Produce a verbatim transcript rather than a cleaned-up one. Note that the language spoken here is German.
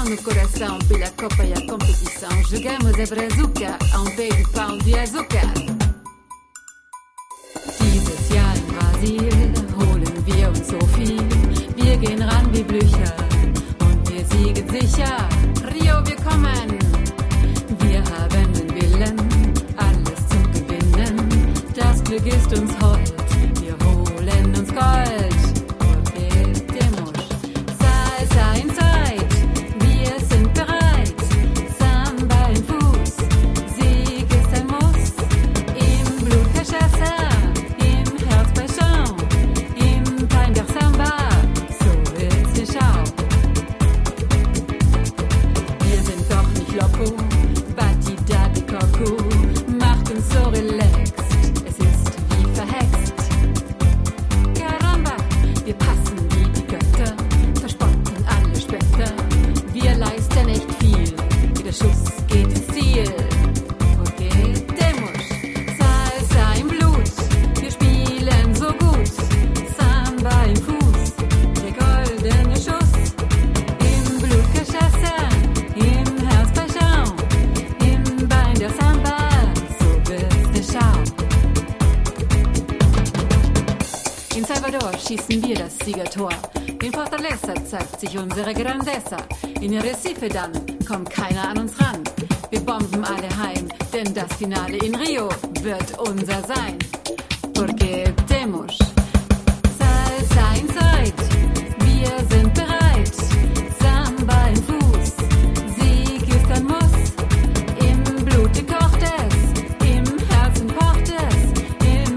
no coração, pela copa e a competição. Jogamos a brazuca, a um pé de pão de açúcar. Dieses Jahr in Brasil holen wir uns so viel. Wir gehen ran wie Blücher und wir siegen sicher. Rio, wir kommen. Wir haben den Willen, alles zu gewinnen. Das Glück ist uns hold, wir holen uns Gold. Macht uns so relaxed, es ist wie verhext. Caramba, wir passen wie die Götter, verspotten alle Spötter. Wir leisten echt viel, jeder Schuss geht ins Ziel. Porque temos Salsa im Blut, wir spielen so gut. Samba im Fuß, der goldene Schuss. Im Blut Cachaça, im Herz Paixão, im Bein der Samba. In Salvador schießen wir das Siegertor. In Fortaleza zeigt sich unsere Grandeza. In Recife dann kommt keiner an uns ran. Wir bomben alle heim, denn das Finale in Rio wird unser sein. Porque